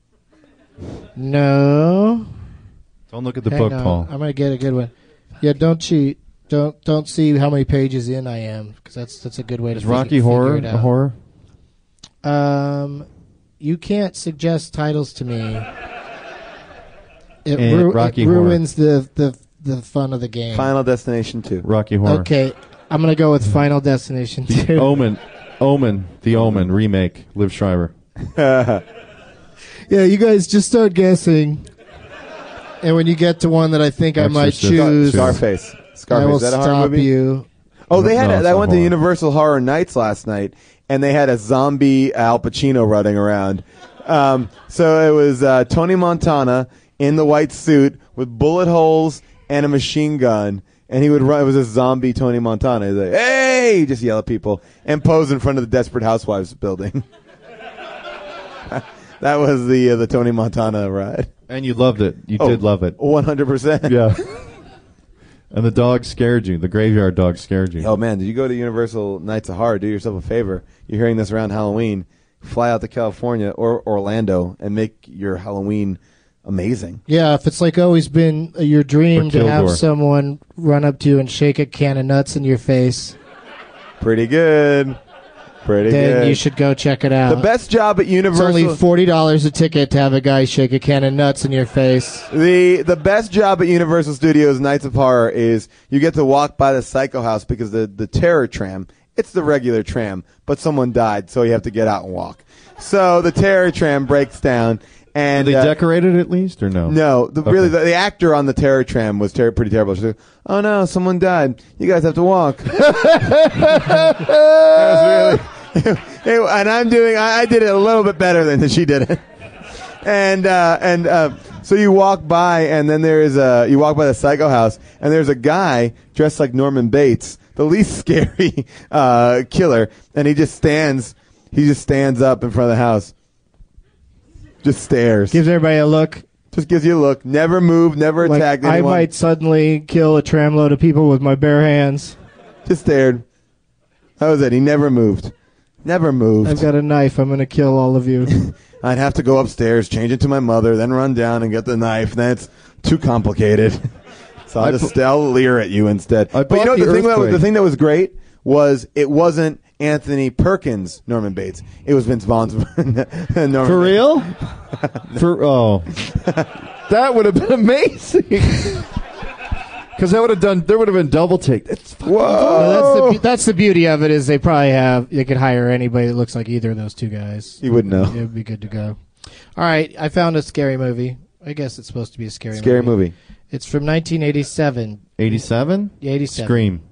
[SPEAKER 5] No.
[SPEAKER 7] Don't look at the
[SPEAKER 5] Hang
[SPEAKER 7] book,
[SPEAKER 5] on.
[SPEAKER 7] Paul.
[SPEAKER 5] I'm going to get a good one. Yeah, don't cheat. Don't see how many pages in I am, because that's a good way to
[SPEAKER 7] Is Rocky Horror
[SPEAKER 5] figure it
[SPEAKER 7] a
[SPEAKER 5] out.
[SPEAKER 7] horror?
[SPEAKER 5] You can't suggest titles to me. It,
[SPEAKER 7] And Rocky
[SPEAKER 5] it
[SPEAKER 7] Horror.
[SPEAKER 5] ruins the fun of the game.
[SPEAKER 6] Final Destination 2.
[SPEAKER 7] Rocky Horror.
[SPEAKER 5] Okay, I'm going to go with Final Destination 2.
[SPEAKER 7] Omen, The Omen remake. Liv Schreiber.
[SPEAKER 5] Yeah, you guys just start guessing. And when you get to one that I think I might
[SPEAKER 7] Exorcist.
[SPEAKER 5] choose,
[SPEAKER 6] Scarface.
[SPEAKER 5] I will
[SPEAKER 6] Is that a horror
[SPEAKER 5] stop
[SPEAKER 6] movie?
[SPEAKER 5] you.
[SPEAKER 6] Oh, they had.
[SPEAKER 7] No, it's
[SPEAKER 6] I
[SPEAKER 7] not
[SPEAKER 6] went to
[SPEAKER 7] horror.
[SPEAKER 6] Universal Horror Nights last night, and they had a zombie Al Pacino running around. So it was Tony Montana in the white suit with bullet holes and a machine gun, and he would run. It was a zombie Tony Montana. He's like, "Hey!" Just yell at people and pose in front of the Desperate Housewives building. That was the Tony Montana ride.
[SPEAKER 7] And you loved it. You
[SPEAKER 6] Oh,
[SPEAKER 7] did love it.
[SPEAKER 6] 100%.
[SPEAKER 7] Yeah. And the dog scared you. The graveyard dog scared you.
[SPEAKER 6] Oh man, did you go to Universal Nights of Horror? Do yourself a favor. You're hearing this around Halloween. Fly out to California or Orlando and make your Halloween amazing.
[SPEAKER 5] Yeah, if it's like always been your dream
[SPEAKER 7] Or
[SPEAKER 5] to have
[SPEAKER 7] Kilgore.
[SPEAKER 5] someone run up to you and shake a can of nuts in your face,
[SPEAKER 6] Pretty good. Pretty
[SPEAKER 5] then
[SPEAKER 6] good.
[SPEAKER 5] you should go check it out.
[SPEAKER 6] The best job at
[SPEAKER 5] It's
[SPEAKER 6] Universal.
[SPEAKER 5] only $40 a ticket to have a guy shake a can of nuts in your face.
[SPEAKER 6] The best job at Universal Studios Nights of Horror is you get to walk by the Psycho House because the terror tram, it's the regular tram, but someone died, so you have to get out and walk. So the terror tram breaks down, And
[SPEAKER 7] They decorated it at least, or no?
[SPEAKER 6] No, really,
[SPEAKER 7] Okay.
[SPEAKER 6] the actor on the terror tram was pretty terrible. She said, "Oh no, someone died. You guys have to walk." That was really, and I did it a little bit better than she did it. And so you walk by, and then you walk by the Psycho House, and there's a guy dressed like Norman Bates, the least scary killer, and he just stands up in front of the house. Just stares.
[SPEAKER 5] Gives everybody a look.
[SPEAKER 6] Just gives you a look. Never moved, never
[SPEAKER 5] Like,
[SPEAKER 6] attacked
[SPEAKER 5] I
[SPEAKER 6] anyone.
[SPEAKER 5] might suddenly kill a tramload of people with my bare hands.
[SPEAKER 6] Just stared. That was it. He never moved. Never moved.
[SPEAKER 5] I've got a knife. I'm going to kill all of you.
[SPEAKER 6] I'd have to go upstairs, change it to my mother, then run down and get the knife. Then it's too complicated. So I'll leer at you instead.
[SPEAKER 7] I
[SPEAKER 6] But you
[SPEAKER 7] bought
[SPEAKER 6] know
[SPEAKER 7] the
[SPEAKER 6] the
[SPEAKER 7] Earthquake.
[SPEAKER 6] thing that was great was it wasn't Anthony Perkins Norman Bates. It was Vince Vaughn's Norman
[SPEAKER 7] For
[SPEAKER 6] Bates.
[SPEAKER 7] real? That would have been amazing. Because there would have been double take.
[SPEAKER 6] Whoa!
[SPEAKER 5] Well, that's the beauty of it is they could hire anybody that looks like either of those two guys.
[SPEAKER 6] You wouldn't know.
[SPEAKER 5] It would be good to go. All right, I found a scary movie. I guess it's supposed to be a scary
[SPEAKER 6] movie.
[SPEAKER 5] It's from 1987.
[SPEAKER 7] 87?
[SPEAKER 5] 87.
[SPEAKER 7] Scream.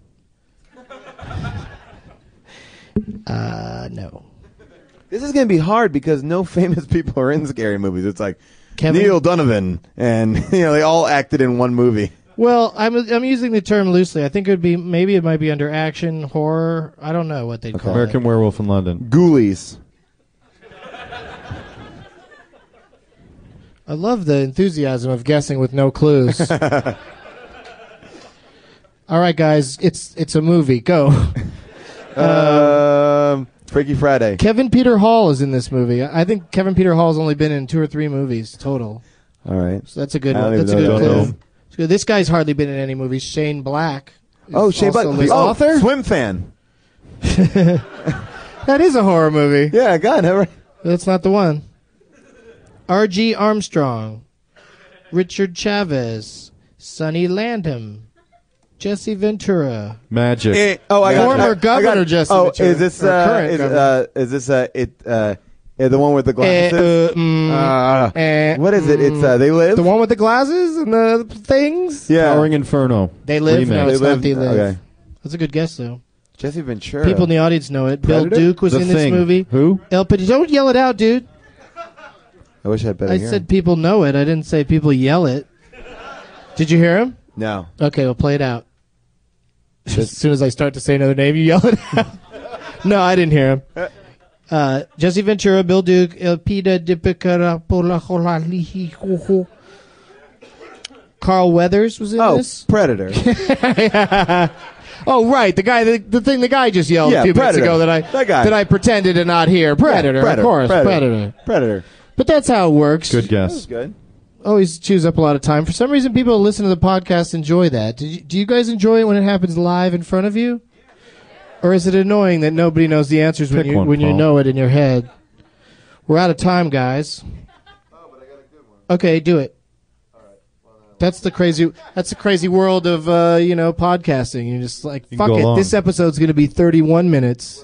[SPEAKER 5] No.
[SPEAKER 6] This is going to be hard because no famous people are in scary movies. It's like
[SPEAKER 5] Kevin?
[SPEAKER 6] Neil Donovan, and they all acted in one movie.
[SPEAKER 5] Well, I'm using the term loosely. I think maybe it might be under action, horror. I don't know what they'd call
[SPEAKER 7] American
[SPEAKER 5] it.
[SPEAKER 7] Werewolf in London.
[SPEAKER 6] Ghoulies.
[SPEAKER 5] I love the enthusiasm of guessing with no clues. All right, guys, it's a movie. Go.
[SPEAKER 6] Freaky Friday.
[SPEAKER 5] Kevin Peter Hall is in this movie. I think Kevin Peter Hall's only been in 2 or 3 movies total.
[SPEAKER 6] All right.
[SPEAKER 5] So that's a good
[SPEAKER 6] I don't
[SPEAKER 5] one. That's a
[SPEAKER 6] even
[SPEAKER 5] good
[SPEAKER 6] know
[SPEAKER 5] clue.
[SPEAKER 6] that.
[SPEAKER 5] It's good. This guy's hardly been in any movies. Shane Black. is
[SPEAKER 6] Shane Black.
[SPEAKER 5] also the
[SPEAKER 6] Oh,
[SPEAKER 5] author?
[SPEAKER 6] Swim fan.
[SPEAKER 5] That is a horror movie.
[SPEAKER 6] Yeah, God, never.
[SPEAKER 5] That's not the one. R.G. Armstrong, Richard Chavez, Sonny Landham, Jesse Ventura.
[SPEAKER 7] Magic.
[SPEAKER 5] Former Governor Jesse Ventura.
[SPEAKER 6] Is this
[SPEAKER 5] Or current governor.
[SPEAKER 6] the one with the glasses? What is it? It's They Live.
[SPEAKER 5] The one with the glasses and the things?
[SPEAKER 6] Yeah.
[SPEAKER 7] Towering Inferno.
[SPEAKER 5] They Live?
[SPEAKER 7] Remake.
[SPEAKER 5] No, it's
[SPEAKER 6] They
[SPEAKER 5] not
[SPEAKER 6] Live?
[SPEAKER 5] They Live.
[SPEAKER 6] Okay.
[SPEAKER 5] That's a good guess, though.
[SPEAKER 6] Jesse Ventura.
[SPEAKER 5] People in the audience know it.
[SPEAKER 6] Predator?
[SPEAKER 5] Bill Duke was
[SPEAKER 7] The
[SPEAKER 5] in this
[SPEAKER 7] Thing.
[SPEAKER 5] movie.
[SPEAKER 7] Who?
[SPEAKER 5] Don't yell it out, dude.
[SPEAKER 6] I wish I had better
[SPEAKER 5] I
[SPEAKER 6] hearing.
[SPEAKER 5] said people know it. I didn't say people yell it. Did you hear him?
[SPEAKER 6] No.
[SPEAKER 5] Okay, we'll play it out. As soon as I start to say another name, you yell it out. No, I didn't hear him. Jesse Ventura, Bill Duke, Elpida Dipicarapola. Carl Weathers was in this.
[SPEAKER 6] Predator.
[SPEAKER 5] Oh, right, the guy, the thing the guy just yelled
[SPEAKER 6] Yeah,
[SPEAKER 5] a few minutes
[SPEAKER 6] Predator.
[SPEAKER 5] ago
[SPEAKER 6] That guy.
[SPEAKER 5] that I pretended to not hear. Predator,
[SPEAKER 6] Predator,
[SPEAKER 5] of course,
[SPEAKER 6] Predator.
[SPEAKER 5] Predator.
[SPEAKER 6] Predator.
[SPEAKER 5] But that's how it works.
[SPEAKER 7] Good
[SPEAKER 6] That
[SPEAKER 7] guess.
[SPEAKER 6] was good.
[SPEAKER 5] Always chews up a lot of time. For some reason, people who listen to the podcast enjoy that. Do you guys enjoy it when it happens live in front of you? Or is it annoying that nobody knows the answers when
[SPEAKER 7] Pick
[SPEAKER 5] you
[SPEAKER 7] one,
[SPEAKER 5] when you
[SPEAKER 7] Paul.
[SPEAKER 5] know it in your head? We're out of time, guys. Okay, do it. That's the crazy world of podcasting. You're just like,
[SPEAKER 7] can
[SPEAKER 5] fuck
[SPEAKER 7] go
[SPEAKER 5] it.
[SPEAKER 7] long.
[SPEAKER 5] This episode's going to be 31 minutes.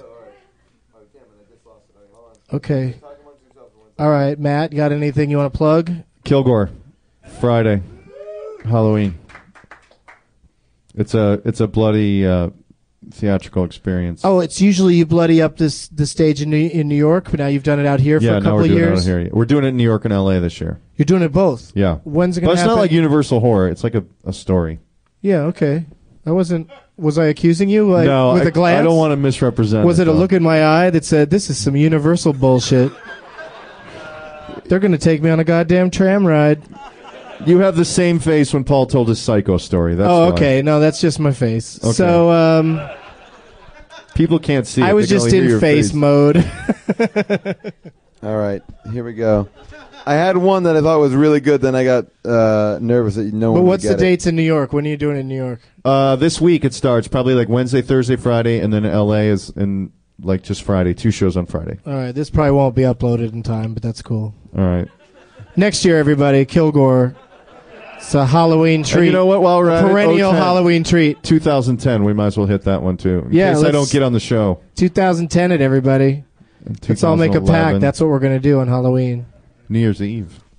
[SPEAKER 5] Okay. All right, Matt, got anything you want to plug?
[SPEAKER 7] Kilgore. Friday. Halloween. It's a bloody theatrical experience.
[SPEAKER 5] Oh, it's usually you bloody up the stage in New York, but now you've done it out here for
[SPEAKER 7] yeah,
[SPEAKER 5] a
[SPEAKER 7] now
[SPEAKER 5] couple
[SPEAKER 7] we're
[SPEAKER 5] of
[SPEAKER 7] doing
[SPEAKER 5] years.
[SPEAKER 7] it out here. We're doing it in New York and LA this year.
[SPEAKER 5] You're doing it both.
[SPEAKER 7] Yeah.
[SPEAKER 5] When's it
[SPEAKER 7] But
[SPEAKER 5] going
[SPEAKER 7] it's
[SPEAKER 5] to happen?
[SPEAKER 7] not like Universal Horror. It's like a story.
[SPEAKER 5] Yeah, okay. Was I accusing you
[SPEAKER 7] No,
[SPEAKER 5] with a glance?
[SPEAKER 7] I don't want to misrepresent.
[SPEAKER 5] Was it a
[SPEAKER 7] though.
[SPEAKER 5] look in my eye that said, this is some Universal bullshit? They're going to take me on a goddamn tram ride.
[SPEAKER 7] You have the same face when Paul told his Psycho story. That's why.
[SPEAKER 5] Okay. No, that's just my face.
[SPEAKER 7] Okay.
[SPEAKER 5] So,
[SPEAKER 7] People can't see it.
[SPEAKER 5] I was
[SPEAKER 7] They can
[SPEAKER 5] just
[SPEAKER 7] only hear
[SPEAKER 5] in
[SPEAKER 7] your
[SPEAKER 5] face mode.
[SPEAKER 6] All right, here we go. I had one that I thought was really good. Then I got nervous that no one
[SPEAKER 5] But
[SPEAKER 6] would
[SPEAKER 5] what's the
[SPEAKER 6] get it.
[SPEAKER 5] dates in New York? When are you doing it in New York?
[SPEAKER 7] This week it starts probably like Wednesday, Thursday, Friday, and then LA is in like just Friday. 2 shows on Friday.
[SPEAKER 5] All right. This probably won't be uploaded in time, but that's cool.
[SPEAKER 7] All right.
[SPEAKER 5] Next year, everybody, Kilgore. It's a Halloween treat.
[SPEAKER 7] And you know what? While we're at it,
[SPEAKER 5] perennial
[SPEAKER 7] 010.
[SPEAKER 5] Halloween treat.
[SPEAKER 7] 2010. We might as well hit that one too. In
[SPEAKER 5] Yeah,
[SPEAKER 7] case I
[SPEAKER 5] let's-
[SPEAKER 7] don't get on the show.
[SPEAKER 5] 2010 it, everybody. Let's all make a pact.
[SPEAKER 7] 2011.
[SPEAKER 5] That's what we're going to do on Halloween.
[SPEAKER 7] New Year's Eve.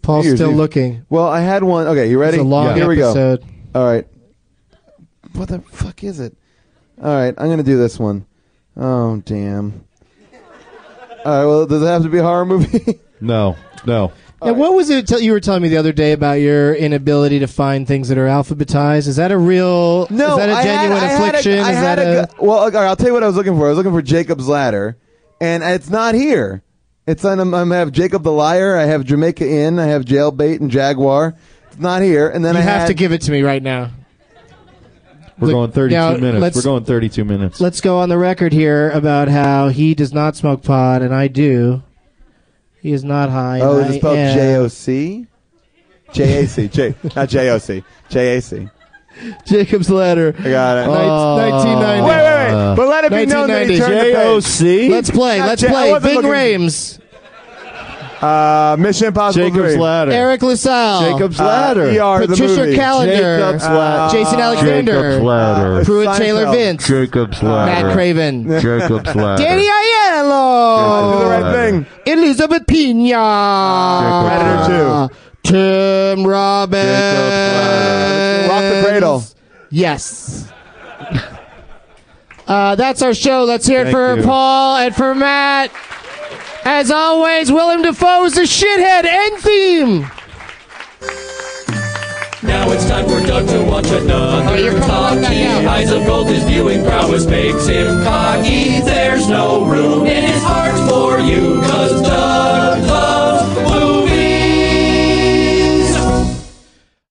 [SPEAKER 5] Paul's
[SPEAKER 6] Here's
[SPEAKER 5] still
[SPEAKER 6] you.
[SPEAKER 5] looking.
[SPEAKER 6] Well, I had one. Okay, you ready?
[SPEAKER 5] It's a long
[SPEAKER 6] Here
[SPEAKER 5] episode.
[SPEAKER 6] we go. All right. What the fuck is it? All right, I'm going to do this one. Oh, damn. All right, well, does it have to be a horror movie?
[SPEAKER 7] No.
[SPEAKER 5] Now, what was it you were telling me the other day about your inability to find things that are alphabetized? Is that a real?
[SPEAKER 6] No,
[SPEAKER 5] Is that a genuine affliction?
[SPEAKER 6] Well, okay, I'll tell you what I was looking for. I was looking for Jacob's Ladder, and it's not here. It's on. I have Jacob the Liar. I have Jamaica Inn. I have Jailbait and Jaguar. It's not here. And then
[SPEAKER 5] You
[SPEAKER 6] I
[SPEAKER 5] have
[SPEAKER 6] had,
[SPEAKER 5] to give it to me right now.
[SPEAKER 7] We're going 32
[SPEAKER 5] now,
[SPEAKER 7] minutes. We're going 32 minutes.
[SPEAKER 5] Let's go on the record here about how he does not smoke pot and I do. He is not high.
[SPEAKER 6] Oh,
[SPEAKER 5] and
[SPEAKER 6] is it
[SPEAKER 5] I
[SPEAKER 6] spelled
[SPEAKER 5] am.
[SPEAKER 6] J-O-C? J-A-C. Not J-O-C. J-A-C.
[SPEAKER 5] Jacob's Ladder.
[SPEAKER 6] I got it.
[SPEAKER 5] 1990.
[SPEAKER 6] Wait. But let it be known that he
[SPEAKER 5] 1990.
[SPEAKER 6] turned the page.
[SPEAKER 7] J-O-C?
[SPEAKER 5] Let's play.
[SPEAKER 6] Not
[SPEAKER 5] Let's
[SPEAKER 6] J- I
[SPEAKER 5] play.
[SPEAKER 6] wasn't
[SPEAKER 5] Ving
[SPEAKER 6] looking-
[SPEAKER 5] Rhames.
[SPEAKER 6] Mission Impossible
[SPEAKER 7] Jacob's
[SPEAKER 6] 3.
[SPEAKER 7] Ladder.
[SPEAKER 5] Eric LaSalle.
[SPEAKER 7] Jacob's Ladder.
[SPEAKER 6] ER, the
[SPEAKER 5] Patricia
[SPEAKER 6] movie.
[SPEAKER 5] Calendar.
[SPEAKER 7] Jacob's Ladder.
[SPEAKER 5] Jason Alexander.
[SPEAKER 7] Jacob's Ladder.
[SPEAKER 5] Pruitt Taylor
[SPEAKER 6] Seinfeld.
[SPEAKER 5] Vince.
[SPEAKER 7] Jacob's Ladder.
[SPEAKER 5] Matt Craven.
[SPEAKER 7] Jacob's Ladder.
[SPEAKER 5] Danny
[SPEAKER 6] Do
[SPEAKER 5] Aiello.
[SPEAKER 6] the right thing.
[SPEAKER 5] Elizabeth Pena.
[SPEAKER 6] Predator 2.
[SPEAKER 5] Tim Robbins.
[SPEAKER 6] Rock the Cradle.
[SPEAKER 5] Yes. That's our show. Let's hear it
[SPEAKER 7] Thank
[SPEAKER 5] for
[SPEAKER 7] you.
[SPEAKER 5] Paul and for Matt. As always, Willem Dafoe's The Shithead end theme.
[SPEAKER 4] Now it's time for Doug to watch another
[SPEAKER 5] you're coming on that
[SPEAKER 4] talkie.
[SPEAKER 5] now.
[SPEAKER 4] Eyes of gold, his viewing prowess makes him cocky. There's no room